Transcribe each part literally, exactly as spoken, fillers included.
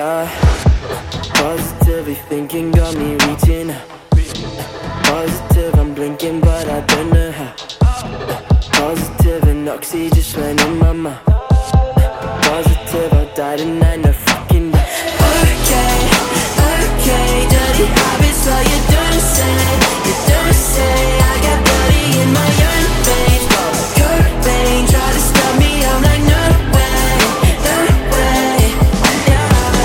yeah. Positively thinking got me reaching. Positive, I'm blinking, but I don't know how. Positive and oxy just went in my mouth. Positive, I died and I know fucking that. Okay, okay, dirty habits, well you don't say, you don't say. I got bloody in my own veins. Cobain, try to stop me, I'm like no way, no way, yeah.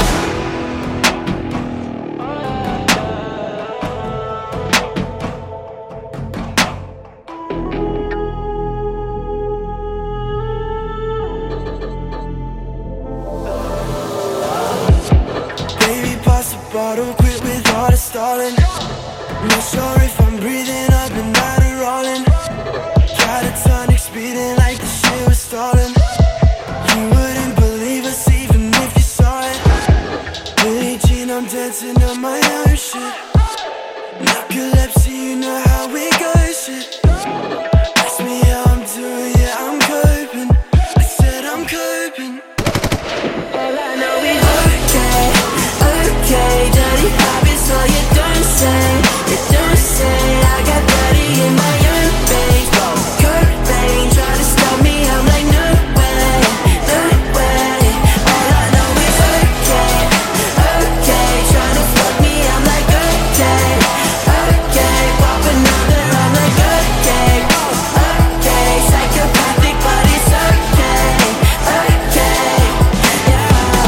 Baby, pass the bottle, quit with all the stalling. Not sure if I'm breathing, I've been rolling. Got a tonic speeding like the shit was stolen. You wouldn't believe us even if you saw it. Billie Jean, I'm dancing on my own shit. Narcolepsy, you know how we go shit. Ask me how I'm doing, yeah, I'm coping. I said I'm coping. All I know is okay, okay, dirty habits, well you don't say, you don't say. I got bloody in my own veins. Cobain, try to stop me, I'm like no way, no way. All I know is okay, okay, trying to fuck me, I'm like okay, okay. Pop another, I'm like okay, okay. Psychopathic, but it's okay, okay, yeah.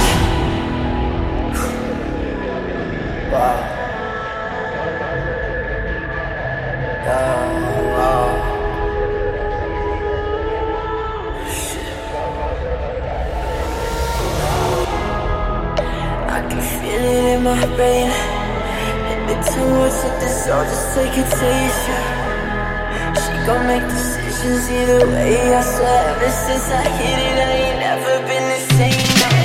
Wow. Oh, wow. I can feel it in my brain. Hit the towards like this, I'll just take a taste, yeah. She gon' make decisions either way, I swear. Ever since I hit it, I ain't never been the same.